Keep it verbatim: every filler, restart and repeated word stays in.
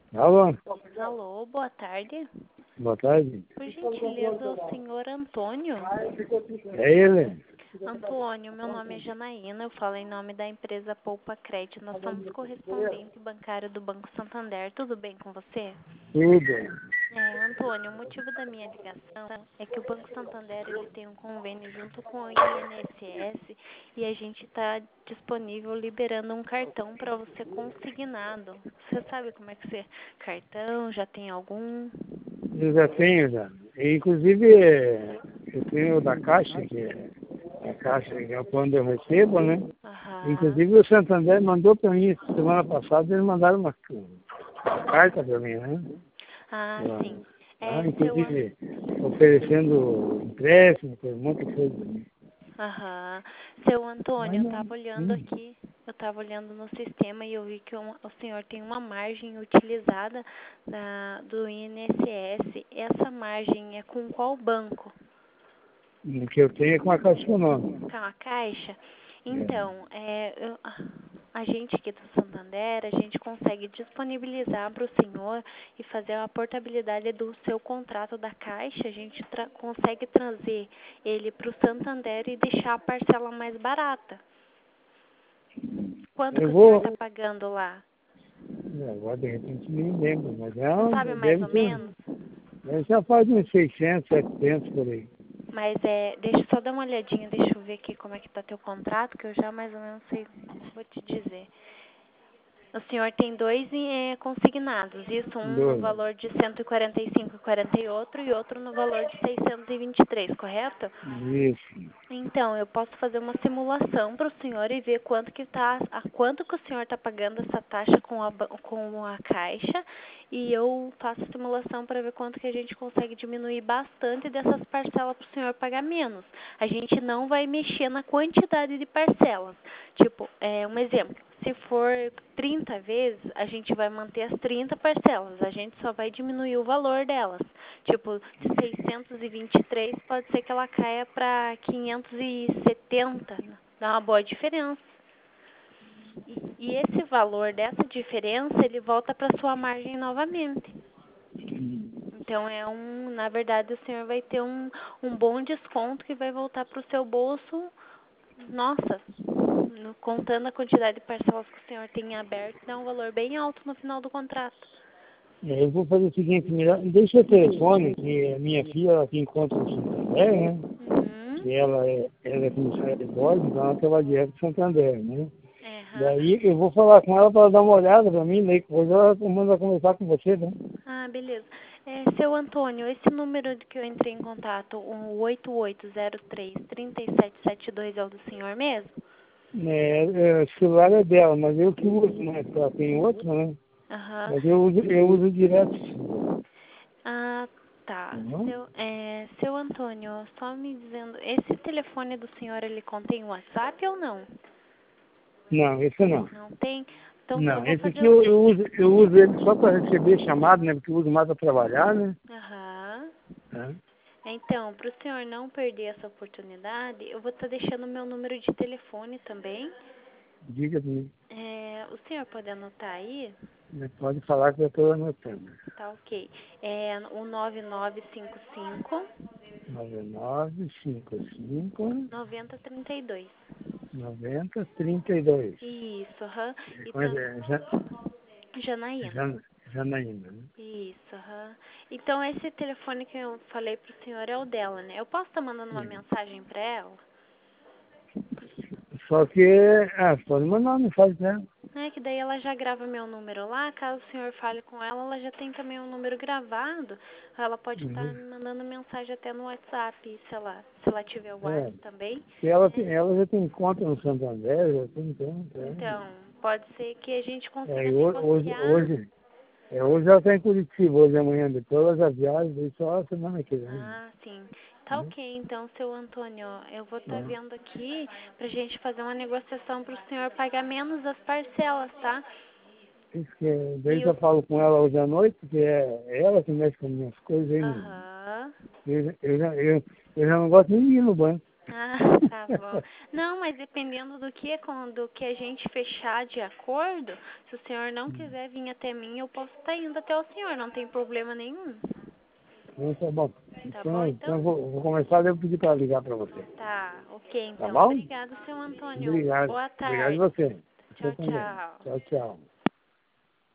Alô, Alô, boa tarde. boa tarde. Por gentileza, o senhor Antônio? É ele? Antônio, meu nome é Janaína, eu falo em nome da empresa Poupa Crédito. Nós somos correspondente bancário do Banco Santander. Tudo bem com você? Tudo. É, Antônio, o motivo da minha ligação é que o Banco Santander ele tem um convênio junto com o I N S S e a gente está disponível liberando um cartão para você consignado. Você sabe como é que você cartão? Já tem algum? Eu já tenho já. E, inclusive, é, eu tenho o da Caixa, que é a Caixa, que é quando eu recebo, né? Aham. Inclusive o Santander mandou para mim, semana passada, eles mandaram uma, uma carta para mim, né? Ah, sim. Ah, É, seu An- inclusive oferecendo empréstimo, tem um monte de coisa. Né? Aham. Seu Antônio, Mas eu não. estava olhando Hum. aqui, eu estava olhando no sistema e eu vi que o, o senhor tem uma margem utilizada da, do I N S S. Essa margem é com qual banco? O que eu tenho é com a Caixa Econômica. Com a Caixa? É. Então, é, eu- a gente aqui do Santander, a gente consegue disponibilizar para o senhor e fazer a portabilidade do seu contrato da Caixa. A gente tra- consegue trazer ele para o Santander e deixar a parcela mais barata. Quanto que Eu o senhor está vou. pagando lá? Agora de repente nem lembro, mas Não não, sabe mais deve ou ser. menos? Deve já faz uns seiscentos, setecentos por aí. Mas é, deixa eu só dar uma olhadinha, deixa eu ver aqui como é que tá teu contrato, que eu já mais ou menos sei, vou te dizer. O senhor tem dois eh, consignados, isso um no Dois. valor de cento e quarenta e cinco e quarenta e outro e outro no valor de seiscentos e vinte e três, correto? Isso. Então, eu posso fazer uma simulação para o senhor e ver quanto que tá, a quanto que o senhor está pagando essa taxa com a, ba- com a Caixa e eu faço a simulação para ver quanto que a gente consegue diminuir bastante dessas parcelas para o senhor pagar menos. A gente não vai mexer na quantidade de parcelas. Tipo, é, um exemplo, se for trinta vezes, a gente vai manter as trinta parcelas, a gente só vai diminuir o valor delas. Tipo, de seiscentos e vinte e três pode ser que ela caia para quinhentos e setenta, dá uma boa diferença. E, e esse valor dessa diferença, ele volta para sua margem novamente. Então é um, na verdade o senhor vai ter um, um bom desconto que vai voltar para o seu bolso. Nossa, no- contando a quantidade de parcelas que o senhor tem aberto, dá um valor bem alto no final do contrato. É, eu vou fazer o seguinte, melhor, deixa o telefone, que a minha filha ela tem conta no Santander, né? Uhum. Que ela é, ela é comissária de bordo, então ela trabalha direto no Santander, né? É, aham. Daí eu vou falar com ela para ela dar uma olhada para mim, daí depois ela manda conversar com você, né? Ah, beleza. É, seu Antônio, esse número de que eu entrei em contato, o oito oito zero três, três sete sete dois, é o do senhor mesmo? É, é, o celular é dela, mas eu que uso, né? Porque ela tem outro, né? Aham. Mas eu uso, eu uso direto. Ah, tá. Uhum. Seu, é, seu Antônio, só me dizendo, esse telefone do senhor, ele contém WhatsApp ou não? Não, esse não. Não tem? Então tá, eu Não, vou esse fazer aqui o... eu, eu uso, eu uso ele só para receber chamada, né? Porque eu uso mais para trabalhar, né? Aham. Tá? Então, para o senhor não perder essa oportunidade, eu vou estar deixando meu número de telefone também. Diga para mim. É, o senhor pode anotar aí? Né? Pode falar que eu estou anotando. Tá ok. É o nove nove cinco cinco, nove nove cinco cinco nove zero três dois. nove zero três dois. Isso, aham. E Mas tam... é Ja- Janaína. Ja- Janaína, né? Isso, aham. Então, esse telefone que eu falei pro senhor é o dela, né? Eu posso estar mandando uma É. mensagem para ela? Só que, ah, pode mandar uma mensagem para ela. É que daí ela já grava meu número lá, caso o senhor fale com ela, ela já tem também um número gravado. Ela pode estar Uhum. me mandando mensagem até no WhatsApp, se ela, se ela tiver o É. WhatsApp também. Porque ela, É, tem, ela já tem conta no Santander, já tem conta. então, pode ser que a gente É, consiga e ho- hoje, negociar. hoje, é, hoje ela está em Curitiba, hoje amanhã depois ela já viaja, daí só a semana que vem. Ah, sim. Tá Né? ok, então, seu Antônio, eu vou estar É. vendo aqui pra gente fazer uma negociação pro senhor pagar menos as parcelas, tá? Isso que, daí E eu o... falo com ela hoje à noite, porque é ela que mexe com as minhas coisas aí. Não. Aham. Eu, já- eu, já, eu, eu já não gosto nem de ir no banco. Ah, tá bom. Não, mas dependendo do que, com- do que a gente fechar de acordo, se o senhor não quiser vir até mim, eu posso estar indo até o senhor, não tem problema nenhum. Então, tá bom. Tá Então, bom, então eu então? vou, vou começar, devo pedir para ligar para você. Tá, ok, Tá então. bom? Obrigado, seu Antônio. Obrigado. Boa Obrigado a tarde. você. Você Tchau, também. tchau. Tchau, tchau.